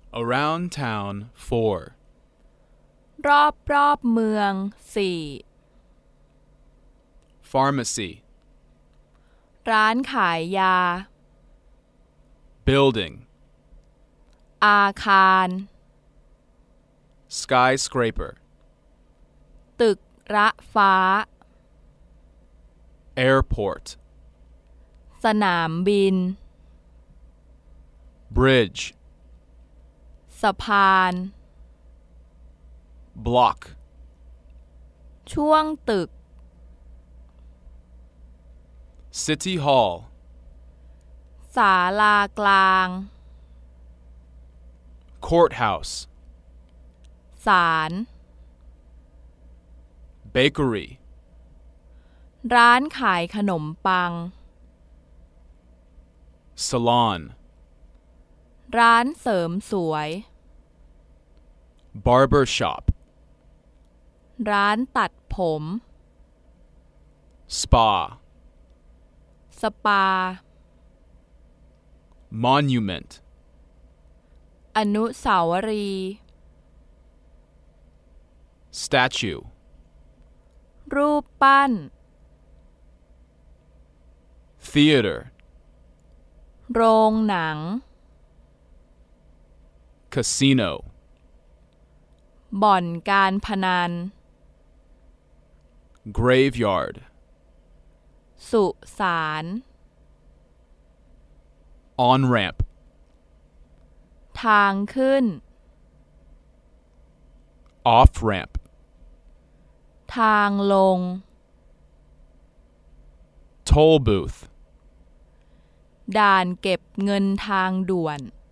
Around town 4. รอบเมือง4 Pharmacy. ร้านขายยา Building. อาคาร Skyscraper. ตึกระฟ้า Airport. สนามบิน Bridge. สะพาน Block. ช่วงตึก City Hall. ศาลากลาง Courthouse. ศาล Bakery. ร้านขายขนมปัง Salon. ร้านเสริมสวย Barber shop. ร้านตัดผม Spa. สปา Monument. อนุสาวรีย์ Statue. รูปปั้น Theater. โรงหนัง Casino. บ่อนการพนัน Graveyard. สุสาน On-ramp. ทางขึ้น Off-ramp. ทางลง Toll booth. ด่านเก็บเงินทางด่วน